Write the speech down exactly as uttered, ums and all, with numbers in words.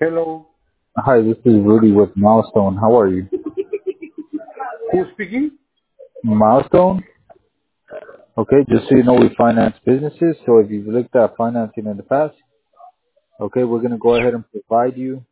Hello. Hi, this is Rudy with Milestone. How are you? Who's speaking? Milestone? Okay, just so you know, we finance businesses. So if you've looked at financing in the past, okay, we're going to go ahead and provide you